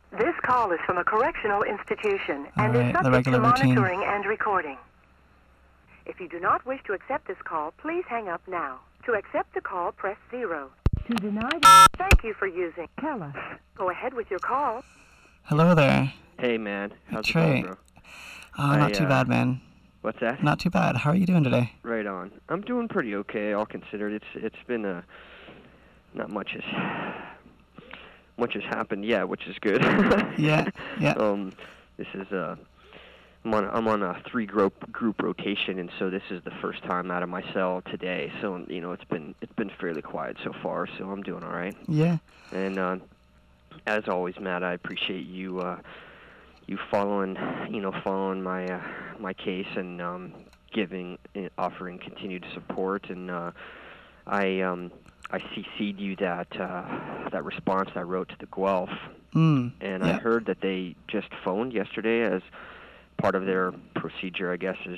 This call is from a correctional institution and is Alright, the subject to regular routine. monitoring and recording. If you do not wish to accept this call, please hang up now. To accept the call, press 0. To deny, thank you for using Keller. Go ahead with your call. Hello there. Hey, man. How's it Trey. going, bro? Oh, not too bad, man. What's that? Not too bad. How are you doing today? Right on. I'm doing pretty okay, all considered. It's been not much has happened yet, which is good. Yeah. This is I'm on a 3-group rotation, and so this is the first time out of my cell today. So it's been fairly quiet so far. So I'm doing all right. Yeah. And as always, Matt, I appreciate you following my case and offering continued support. And I CC'd you that response I wrote to the Guelph, and yeah. I heard that they just phoned yesterday as part of their procedure, I guess, is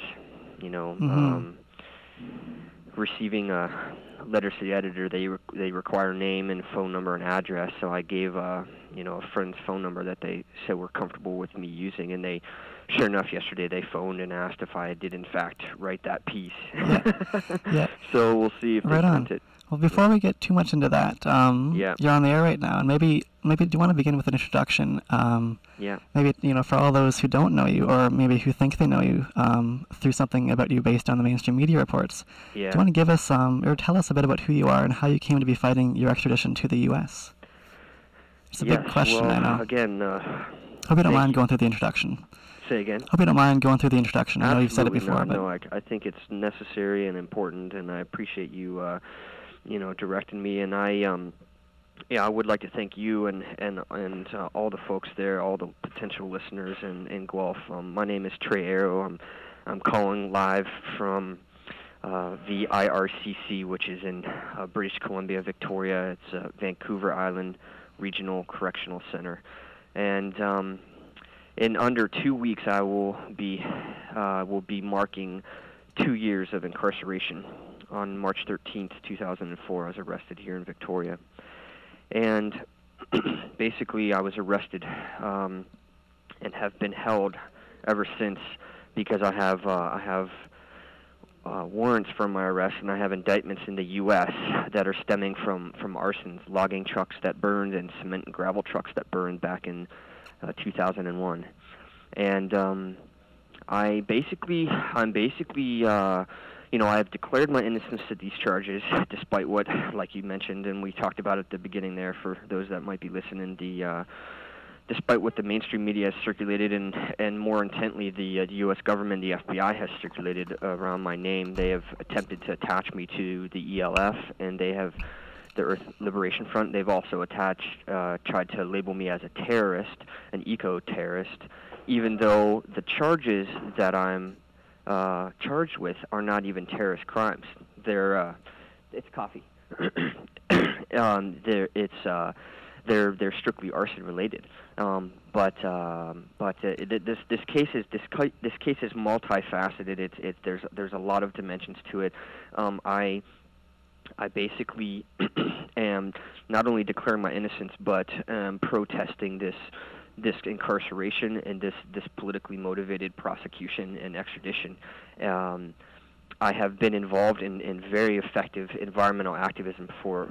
receiving letters to the editor. They require name and phone number and address. So I gave a friend's phone number that they said were comfortable with me using, and sure enough, yesterday they phoned and asked if I did in fact write that piece. Yeah. So we'll see if they print it. Well, before we get too much into that, you're on the air right now, and maybe do you want to begin with an introduction? Maybe for all those who don't know you, or maybe who think they know you through something about you based on the mainstream media reports. Yeah. Do you want to give us or tell us a bit about who you are and how you came to be fighting your extradition to the U.S.? It's a big question, well, I know. Again, hope you don't mind going through the introduction. Say again? Hope you don't mind going through the introduction. I know you've said it before. No, I think it's necessary and important, and I appreciate you, directing me. And I would like to thank you and all the folks there, all the potential listeners in Guelph. My name is Trey Arrow. I'm calling live from the IRCC, which is in British Columbia, Victoria. It's Vancouver Island Regional Correctional Center, and in under 2 weeks, I will be marking 2 years of incarceration. On March 13th, 2004, I was arrested here in Victoria, and basically I was arrested and have been held ever since because I have warrants for my arrest, and I have indictments in the U.S. that are stemming from arsons, logging trucks that burned, and cement and gravel trucks that burned back in 2001, and I'm basically I have declared my innocence to these charges, despite what, like you mentioned, and we talked about at the beginning there for those that might be listening, despite what the mainstream media has circulated, and more intently, the U.S. government, the FBI, has circulated around my name. They have attempted to attach me to the ELF, and they have the Earth Liberation Front. They've also tried to label me as a terrorist, an eco-terrorist, even though the charges that I'm charged with are not even terrorist crimes. It's coffee. They're strictly arson related. But this case is multifaceted. There's a lot of dimensions to it. I basically am not only declaring my innocence, but protesting this incarceration and this politically motivated prosecution and extradition. I have been involved in very effective environmental activism for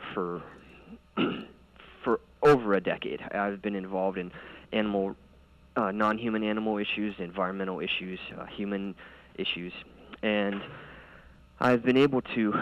over a decade. I've been involved in non-human animal issues, environmental issues, human issues, and I've been able to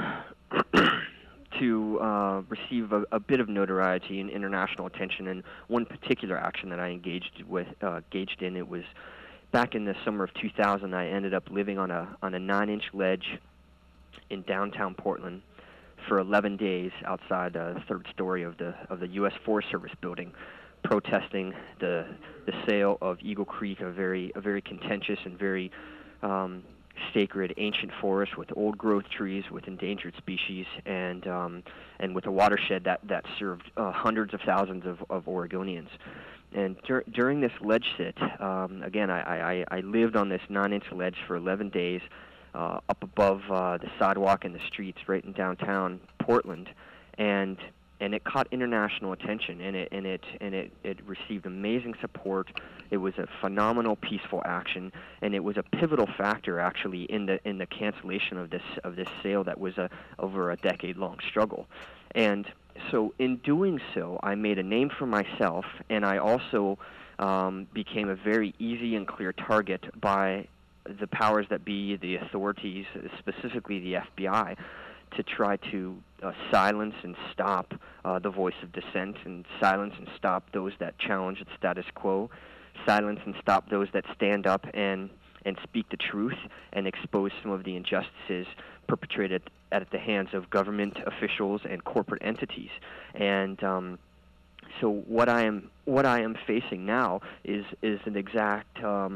receive a bit of notoriety and international attention. And one particular action that I engaged in, it was back in the summer of 2000. I ended up living on a 9-inch ledge in downtown Portland for 11 days outside the third story of the U.S. Forest Service building, protesting the sale of Eagle Creek, a very contentious and very sacred ancient forest with old growth trees, with endangered species, and with a watershed that served hundreds of thousands of Oregonians. And during this ledge sit, again, I lived on this 9-inch ledge for 11 days, up above the sidewalk and the streets right in downtown Portland, and and it caught international attention, and it received amazing support. It was a phenomenal peaceful action, and it was a pivotal factor actually in the cancellation of this sale that was over a decade-long struggle. And so in doing so, I made a name for myself, and I also became a very easy and clear target by the powers that be, the authorities, specifically the FBI, to try to silence and stop the voice of dissent, and silence and stop those that challenge the status quo, silence and stop those that stand up and speak the truth and expose some of the injustices perpetrated at the hands of government officials and corporate entities. And so what I am facing now is an exact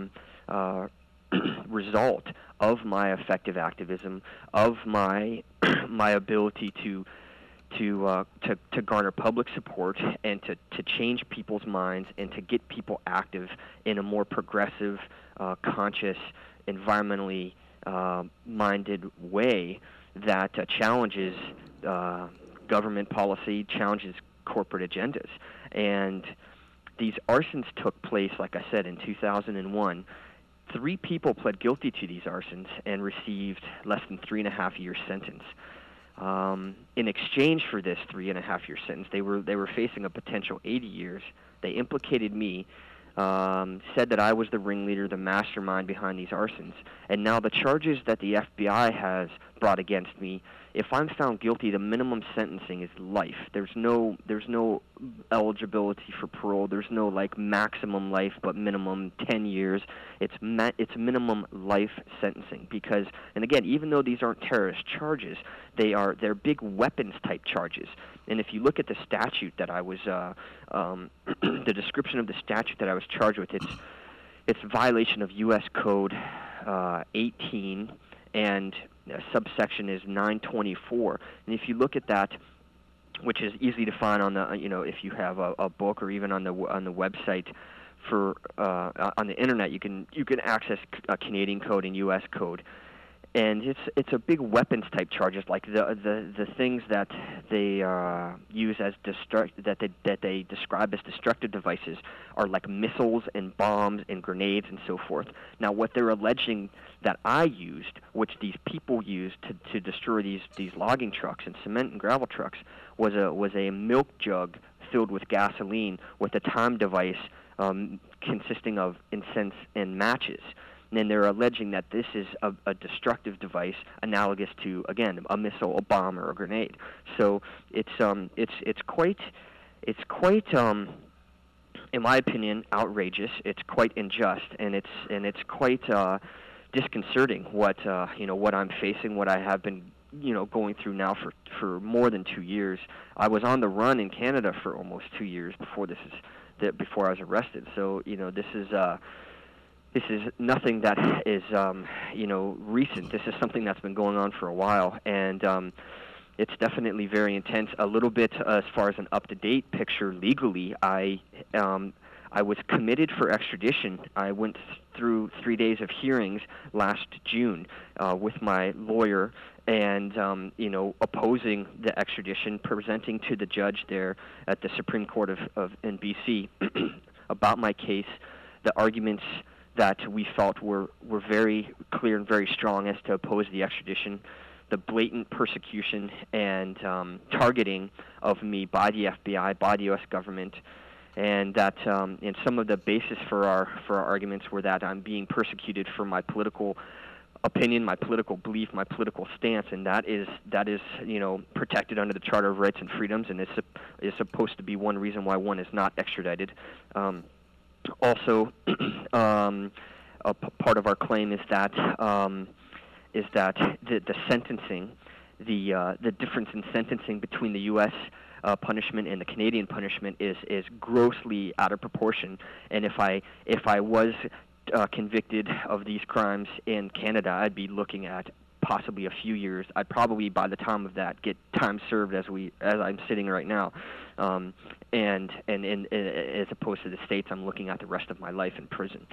result of my effective activism, of my my ability to garner public support and to change people's minds and to get people active in a more progressive, conscious, environmentally minded way that challenges government policy, challenges corporate agendas. And these arsons took place, like I said, in 2001. 3 people pled guilty to these arsons and received less than 3.5-year sentence. In exchange for this 3.5-year sentence, they were facing a potential 80 years. They implicated me, said that I was the ringleader, the mastermind behind these arsons. And now the charges that the FBI has brought against me, if I'm found guilty, the minimum sentencing is life. There's no eligibility for parole. There's no like maximum life, but minimum 10 years. It's minimum life sentencing because, and again, even though these aren't terrorist charges, they're big weapons type charges. And if you look at the statute that I was, the description of the statute that I was charged with, it's violation of U.S. Code 18, and subsection is 924. And if you look at that, which is easy to find on the, if you have a book or even on the website for on the internet, you can access a Canadian code and U.S. code. And it's a big weapons type charges, like the things that they use as that they describe as destructive devices are like missiles and bombs and grenades and so forth. Now, what they're alleging that I used, which these people used to destroy these logging trucks and cement and gravel trucks, was a milk jug filled with gasoline with a time device consisting of incense and matches. And they're alleging that this is a destructive device analogous to, again, a missile, a bomb, or a grenade. So it's quite in my opinion, outrageous. It's quite unjust, and it's quite disconcerting what I'm facing, what I have been going through now for more than 2 years. I was on the run in Canada for almost 2 years before I was arrested. So this is nothing that is, recent. This is something that's been going on for a while, and it's definitely very intense. A little bit as far as an up-to-date picture legally, I was committed for extradition. I went through 3 days of hearings last June with my lawyer, and opposing the extradition, presenting to the judge there at the Supreme Court in BC about my case, the arguments that we felt were very clear and very strong as to oppose the extradition, the blatant persecution and targeting of me by the FBI, by the U.S. government, and that and some of the basis for our arguments were that I'm being persecuted for my political opinion, my political belief, my political stance, and that is protected under the Charter of Rights and Freedoms, and is supposed to be one reason why one is not extradited. Also, a part of our claim is that the sentencing, the difference in sentencing between the U.S. Punishment and the Canadian punishment is grossly out of proportion. And if I was convicted of these crimes in Canada, I'd be looking at possibly a few years. I'd probably, by the time of that, get time served as I'm sitting right now, and as opposed to the States, I'm looking at the rest of my life in prison.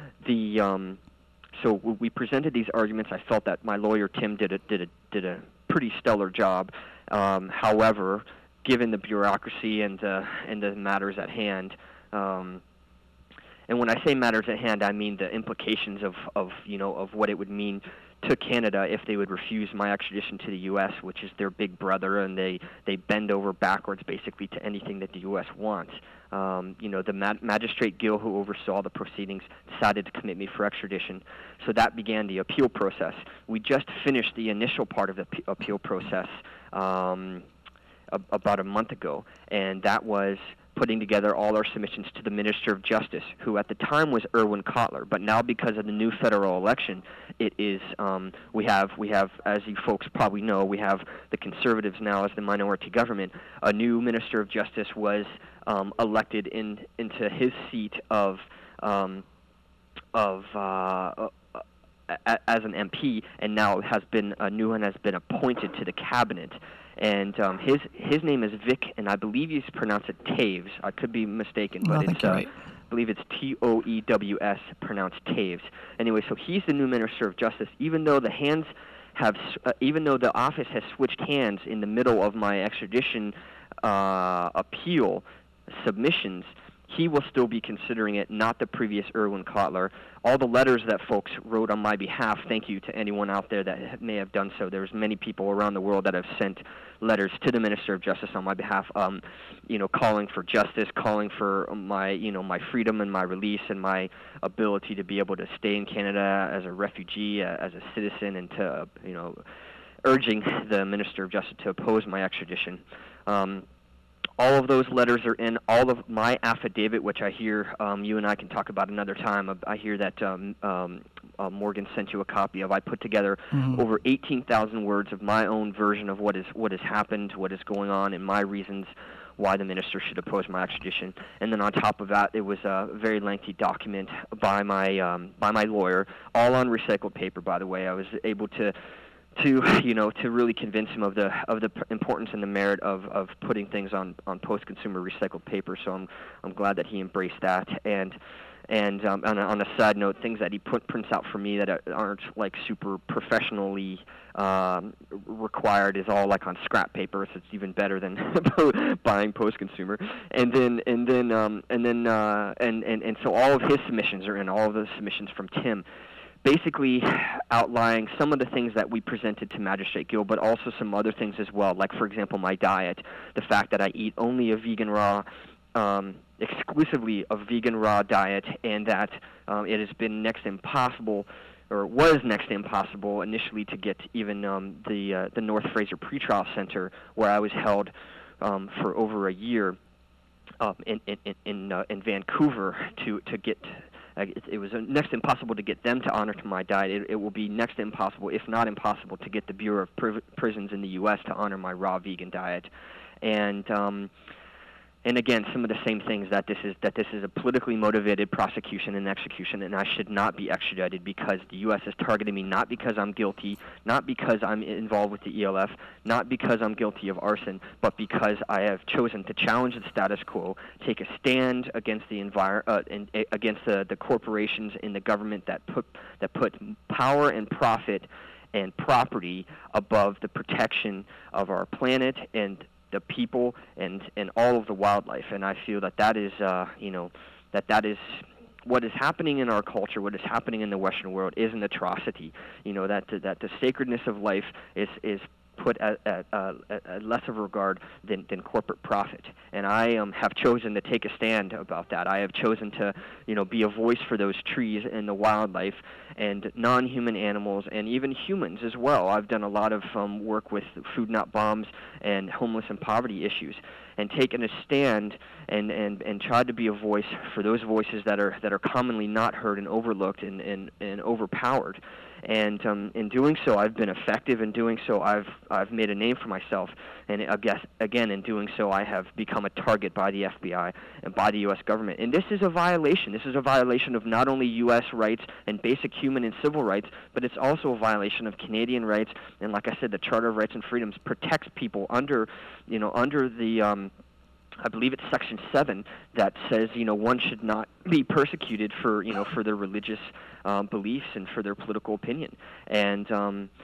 So we presented these arguments. I felt that my lawyer Tim did a pretty stellar job. However, given the bureaucracy and the matters at hand. And when I say matters at hand, I mean the implications of what it would mean to Canada if they would refuse my extradition to the U.S., which is their big brother, and they bend over backwards basically to anything that the U.S. wants. The Magistrate Gill, who oversaw the proceedings, decided to commit me for extradition. So that began the appeal process. We just finished the initial part of the appeal process about a month ago, and that was putting together all our submissions to the Minister of Justice, who at the time was Irwin Cotler, but now because of the new federal election, it is we have, as you folks probably know, we have the Conservatives now as the minority government. A new Minister of Justice was elected into his seat as an MP, and now a new one has been appointed to the cabinet. And his name is Vic, and I believe you pronounce it Taves. I could be mistaken, but I believe it's Toews, pronounced Taves. Anyway, so he's the new Minister of Justice. Even though the office has switched hands in the middle of my extradition appeal submissions, he will still be considering it, not the previous Irwin Cotler. All the letters that folks wrote on my behalf, thank you to anyone out there that may have done so. There's many people around the world that have sent letters to the Minister of Justice on my behalf, calling for justice, calling for my freedom and my release and my ability to be able to stay in Canada as a refugee, as a citizen, and to, urging the Minister of Justice to oppose my extradition. All of those letters are in all of my affidavit, which I hear you and I can talk about another time. I hear that Morgan sent you a copy of. I put together over 18,000 words of my own version of what has happened, what is going on, and my reasons why the minister should oppose my extradition. And then on top of that, it was a very lengthy document by my lawyer, all on recycled paper, by the way. I was able to really convince him of the importance and the merit of putting things on post-consumer recycled paper. So I'm glad that he embraced that. And on a side note, things that he prints out for me that aren't like super professionally required is all like on scrap paper, so it's even better than buying post-consumer. And so all of his submissions are in, all of the submissions from Tim, basically outlining some of the things that we presented to Magistrate Gill, but also some other things as well, like, for example, my diet, the fact that I eat only a vegan raw, exclusively a vegan raw diet, and that it has been next to impossible, or was next to impossible initially, to get even the North Fraser Pretrial Center, where I was held for over a year in Vancouver, to get. It was next to impossible to get them to honor to my diet. It will be next to impossible, if not impossible, to get the Bureau of Prisons in the U.S. to honor my raw vegan diet. And again, some of the same things, that this is a politically motivated prosecution and execution, and I should not be extradited because the U.S. has targeted me, not because I'm guilty, not because I'm involved with the ELF, not because I'm guilty of arson, but because I have chosen to challenge the status quo, take a stand against the against the corporations in the government that put power and profit and property above the protection of our planet and the people and all of the wildlife. And I feel that is that is what is happening in our culture, what is happening in the Western world is an atrocity. That the sacredness of life is put at less of a regard than corporate profit. And I have chosen to take a stand about that. I have chosen to be a voice for those trees and the wildlife and non-human animals and even humans as well. I've done a lot of work with Food Not Bombs and homeless and poverty issues, and taken a stand and tried to be a voice for those voices that are commonly not heard and overlooked and overpowered. And in doing so, I've been effective. In doing so, I've made a name for myself. And I guess, again, in doing so, I have become a target by the FBI and by the U.S. government. And this is a violation. This is a violation of not only U.S. rights and basic human and civil rights, but it's also a violation of Canadian rights. And like I said, the Charter of Rights and Freedoms protects people under the I believe it's Section 7 that says, one should not be persecuted for their religious beliefs and for their political opinion. And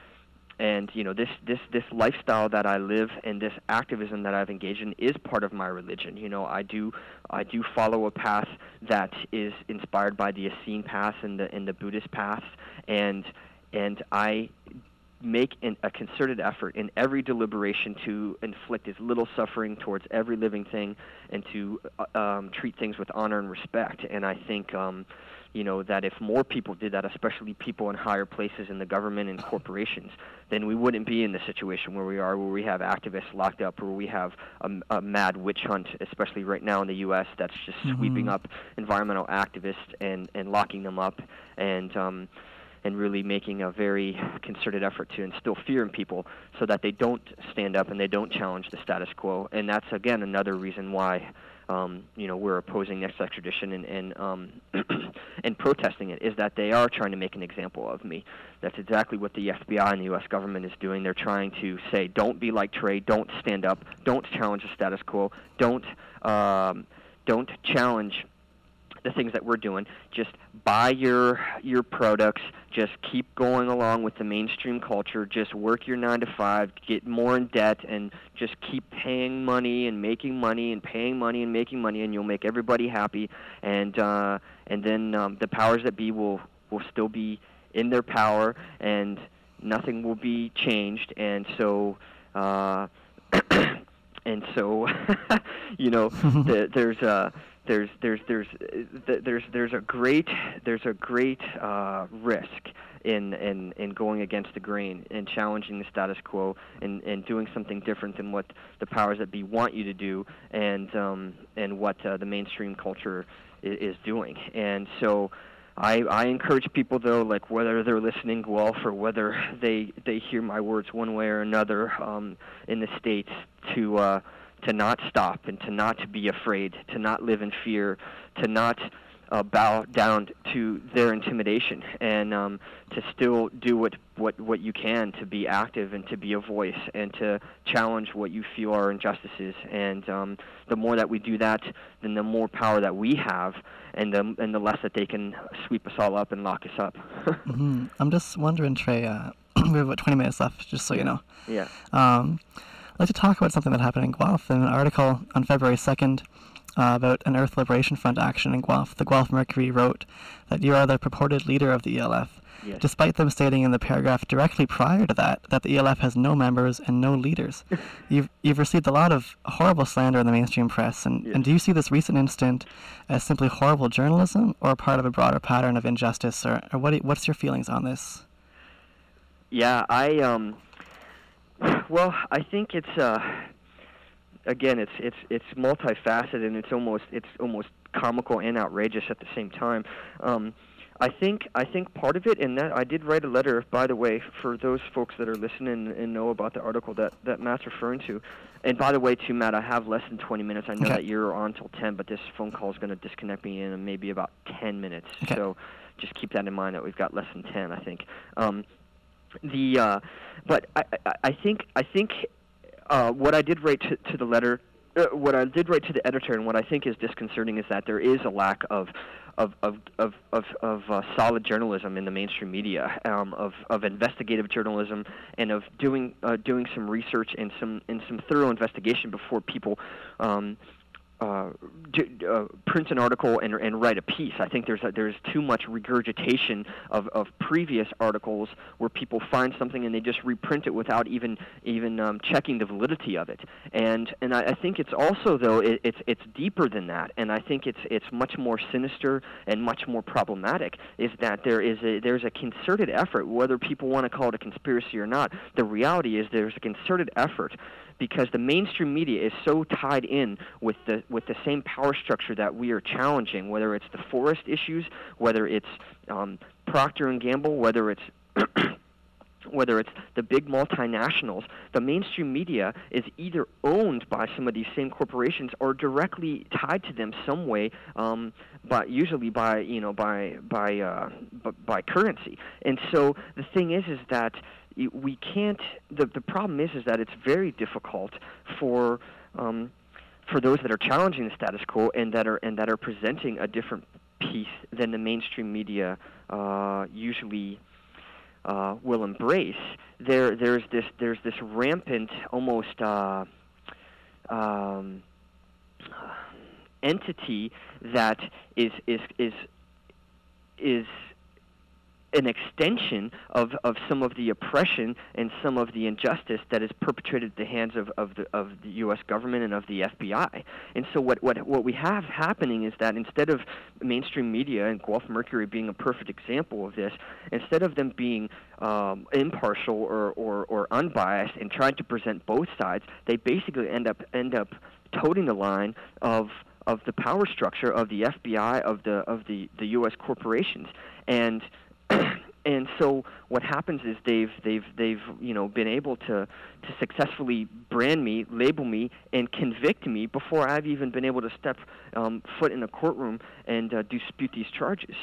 and this lifestyle that I live and this activism that I've engaged in is part of my religion. I do follow a path that is inspired by the Essene path and the Buddhist paths, and I make a concerted effort in every deliberation to inflict as little suffering towards every living thing, and to treat things with honor and respect. And I think that if more people did that, especially people in higher places in the government and corporations, then we wouldn't be in the situation where we are, where we have activists locked up, where we have a mad witch hunt, especially right now in the U.S., that's just sweeping up environmental activists and locking them up, and really making a very concerted effort to instill fear in people so that they don't stand up and they don't challenge the status quo. And that's, again, another reason why we're opposing next extradition and protesting it, is that they are trying to make an example of me. That's exactly what the FBI and the U.S. government is doing. They're trying to say, don't be like Trey, don't stand up, don't challenge the status quo, don't challenge the things that we're doing. Just buy your products, just keep going along with the mainstream culture, just work your 9 to 5, get more in debt, and just keep paying money and making money and paying money and making money, and you'll make everybody happy, and then the powers that be will still be in their power, and nothing will be changed. And so there's a great risk in going against the grain and challenging the status quo and doing something different than what the powers that be want you to do, and what the mainstream culture is doing. And so I encourage people, though, like whether they're listening Guelph or whether they hear my words one way or another in the States, to not stop and to not be afraid, to not live in fear, to not bow down to their intimidation, and to still do what you can to be active and to be a voice and to challenge what you feel are injustices. And the more that we do that, then the more power that we have, and the less that they can sweep us all up and lock us up. Mm-hmm. I'm just wondering, Trey, we have about 20 minutes left, just so you know. Yeah. I'd like to talk about something that happened in Guelph. In an article on February 2nd about an Earth Liberation Front action in Guelph, the Guelph Mercury wrote that you are the purported leader of the ELF, yes, despite them stating in the paragraph directly prior to that the ELF has no members and no leaders. You've received a lot of horrible slander in the mainstream press, and, yes, and do you see this recent incident as simply horrible journalism or part of a broader pattern of injustice, or what's your feelings on this? Yeah, well, I think it's again, it's multifaceted, and it's almost comical and outrageous at the same time. I think part of it, and that I did write a letter, by the way, for those folks that are listening and know about the article that Matt's referring to. And by the way, too, Matt, I have less than 20 minutes. I know that you're on till 10, but this phone call is going to disconnect me in maybe about 10 minutes. Okay. So just keep that in mind, that we've got less than 10, I think. But I think what I did write to the letter, what I did write to the editor, and what I think is disconcerting, is that there is a lack of solid journalism in the mainstream media, of investigative journalism, and of doing some research and some thorough investigation before people print an article and write a piece. I think there's too much regurgitation of previous articles where people find something and they just reprint it without even checking the validity of it. And I think it's also, though, it's deeper than that. And I think it's much more sinister and much more problematic. Is that there's a concerted effort, whether people want to call it a conspiracy or not. The reality is there's a concerted effort, because the mainstream media is so tied in with the same power structure that we are challenging, whether it's the forest issues, whether it's Procter & Gamble, whether it's the big multinationals. The mainstream media is either owned by some of these same corporations or directly tied to them some way, but usually by currency. And so the thing is that we can't. The problem is that it's very difficult for those that are challenging the status quo and that are presenting a different piece than the mainstream media usually will embrace, there's this rampant, almost entity that is an extension of some of the oppression and some of the injustice that is perpetrated at the hands of the U.S. government and of the FBI. And so what we have happening is that instead of mainstream media, and Guelph Mercury being a perfect example of this, instead of them being impartial or unbiased and trying to present both sides, they basically end up toting the line of the power structure of the FBI, of the U.S. corporations. And so what happens is they've been able to successfully brand me, label me, and convict me before I've even been able to step foot in a courtroom and dispute these charges.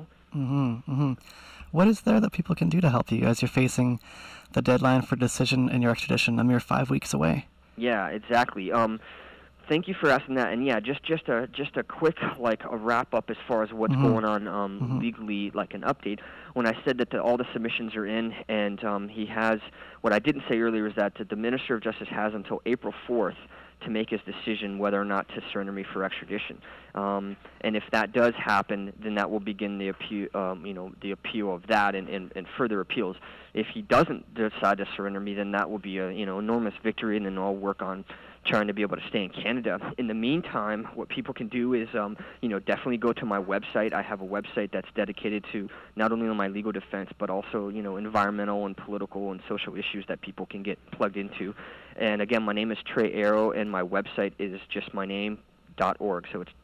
What is there that people can do to help you as you're facing the deadline for decision in your extradition a mere 5 weeks away? Yeah, exactly. Thank you for asking that. And yeah, just a quick a wrap up as far as what's going on legally, like an update. When I said that all the submissions are in, and he has, what I didn't say earlier is that the Minister of Justice has until April 4th to make his decision whether or not to surrender me for extradition. And if that does happen, then that will begin the appeal, the appeal of that and further appeals. If he doesn't decide to surrender me, then that will be a enormous victory, and then I'll work on trying to be able to stay in Canada. In the meantime, what people can do is, definitely go to my website. I have a website that's dedicated to not only my legal defense, but also, environmental and political and social issues that people can get plugged into. And again, my name is Trey Arrow, and my website is just my name, .org. So it's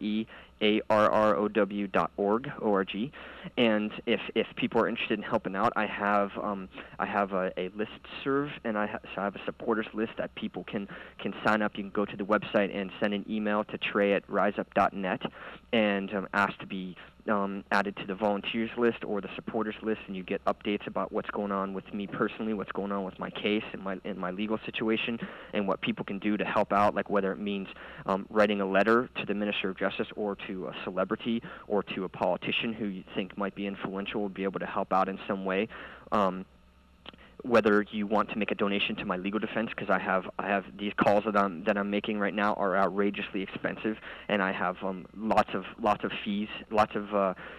TREARROW.org, O-R-G. And if people are interested in helping out, I have a listserv, and so I have a supporters list that people can sign up. You can go to the website and send an email to trey@riseup.net and ask to be added to the volunteers list or the supporters list, and you get updates about what's going on with me personally, what's going on with my case and my legal situation, and what people can do to help out, like whether it means writing a letter to the Minister of Justice or to a celebrity or to a politician who you think might be influential, would be able to help out in some way. Whether you want to make a donation to my legal defense, because I have these calls that I'm making right now are outrageously expensive, and I have lots of fees, lots of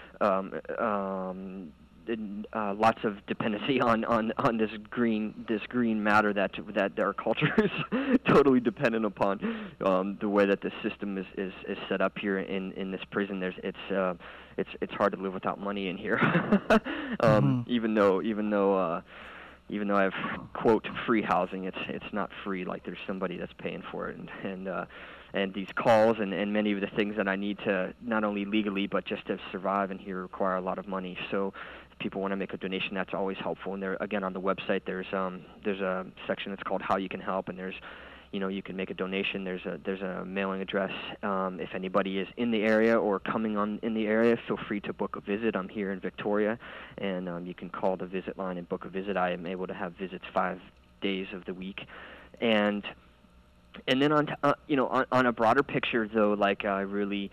dependency on this green matter that our culture is totally dependent upon. The way that the system is set up here in this prison, it's hard to live without money in here. Even though I have, quote, free housing, it's not free. Like, there's somebody that's paying for it, and these calls and many of the things that I need to not only legally but just to survive in here require a lot of money. So if people want to make a donation, that's always helpful. And there, again, on the website, there's a section that's called How You Can Help, and there's you can make a donation. There's a mailing address. If anybody is in the area or coming in the area, feel free to book a visit. I'm here in Victoria, and you can call the visit line and book a visit. I am able to have visits 5 days of the week, and then on a broader picture though, like I really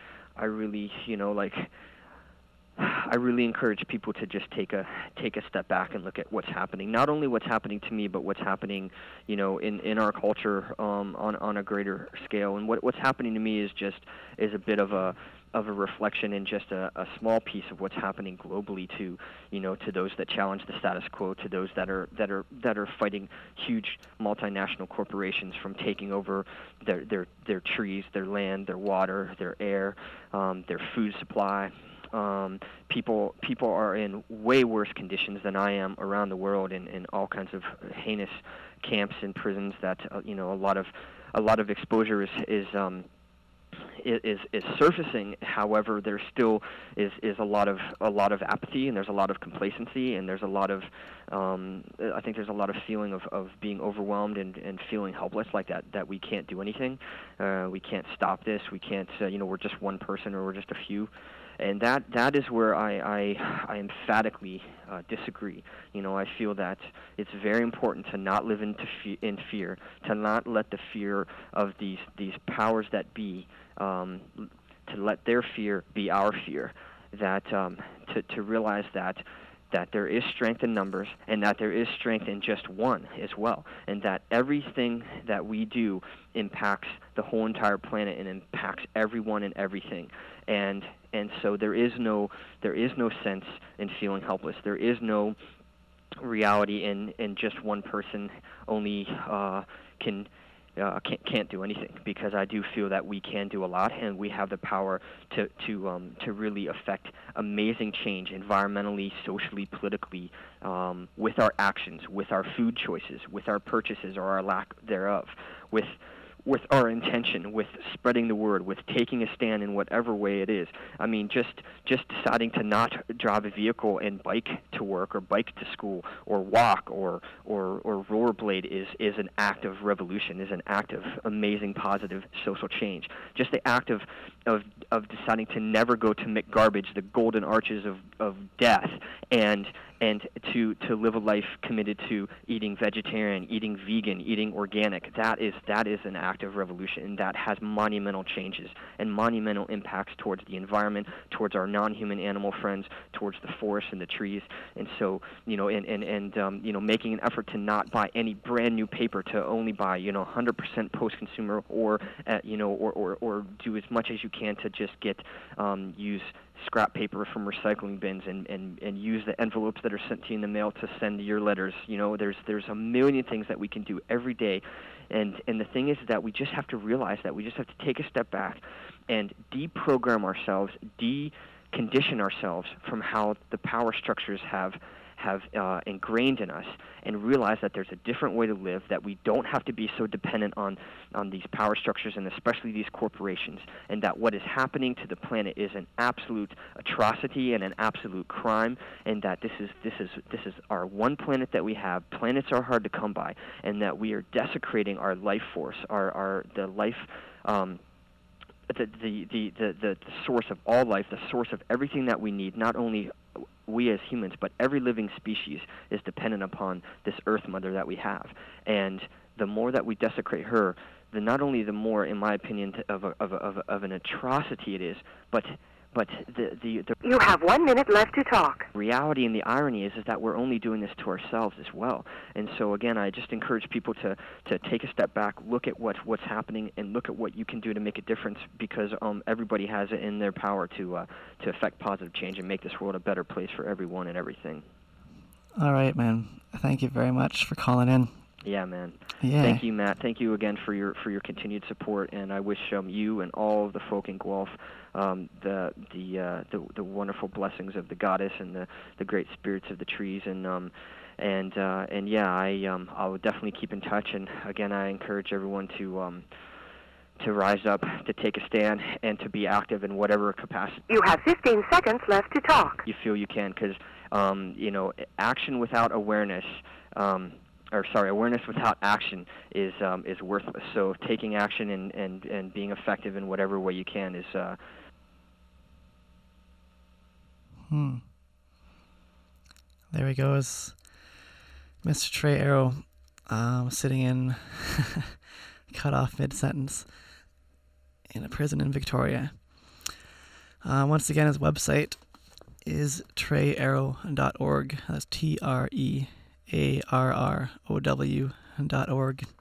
encourage people to just take a step back and look at what's happening. Not only what's happening to me, but what's happening, in our culture on a greater scale. And what's happening to me is a bit of a reflection and just a small piece of what's happening globally to those that challenge the status quo, to those that are fighting huge multinational corporations from taking over their trees, their land, their water, their air, their food supply. People are in way worse conditions than I am around the world, in all kinds of heinous camps and prisons that a lot of exposure is surfacing. However, there still is a lot of apathy, and there's a lot of complacency, and there's a lot of I think there's a lot of feeling of being overwhelmed and feeling helpless, like that we can't do anything, we can't stop this, we can't we're just one person or we're just a few. And that is where I emphatically disagree. I feel that it's very important to not live in fear, to not let the fear of these powers that be, to let their fear be our fear. That to realize that that there is strength in numbers, and that there is strength in just one as well, and that everything that we do impacts the whole entire planet and impacts everyone and everything. And so there is no sense in feeling helpless. There is no reality in just one person only can't do anything, because I do feel that we can do a lot, and we have the power to really affect amazing change environmentally, socially, politically, with our actions, with our food choices, with our purchases or our lack thereof, with our intention, with spreading the word, with taking a stand in whatever way it is. I mean, just deciding to not drive a vehicle and bike to work or bike to school or walk or rollerblade is an act of revolution, is an act of amazing positive social change. Just the act of deciding to never go to McGarbage, the golden arches of death, and to live a life committed to eating vegetarian, eating vegan, eating organic. That is an act of revolution, and that has monumental changes and monumental impacts towards the environment, towards our non-human animal friends, towards the forests and the trees. And so, making an effort to not buy any brand new paper, to only buy 100% post-consumer, or do as much as you can to just get use scrap paper from recycling bins and use the envelopes that are sent to you in the mail to send your letters. There's a million things that we can do every day, and the thing is that we just have to realize that we just have to take a step back and deprogram ourselves, decondition ourselves from how the power structures have ingrained in us, and realize that there's a different way to live, that we don't have to be so dependent on these power structures and especially these corporations, and that what is happening to the planet is an absolute atrocity and an absolute crime, and that this is our one planet that we have. Planets are hard to come by, and that we are desecrating our life force, the life the source of all life, the source of everything that we need. Not only we as humans, but every living species is dependent upon this Earth Mother that we have. And the more that we desecrate her, not only the more, in my opinion, of an atrocity it is, but the You have 1 minute left to talk. Reality and the irony is that we're only doing this to ourselves as well. And so again, I just encourage people to take a step back, look at what's happening, and look at what you can do to make a difference, because everybody has it in their power to affect positive change and make this world a better place for everyone and everything. All right, man. Thank you very much for calling in. Yeah, man. Yeah. Thank you, Matt. Thank you again for your continued support, and I wish you and all of the folk in Guelph the wonderful blessings of the goddess and the great spirits of the trees, I'll definitely keep in touch. And again, I encourage everyone to rise up, to take a stand, and to be active in whatever capacity. You have 15 seconds left to talk. You feel you can, because action without awareness. Awareness without action is worthless. So taking action and being effective in whatever way you can is. There he goes, Mr. Trey Arrow, sitting in, cut off mid-sentence, in a prison in Victoria. Once again, his website is treyarrow.org. That's TREARROW.org.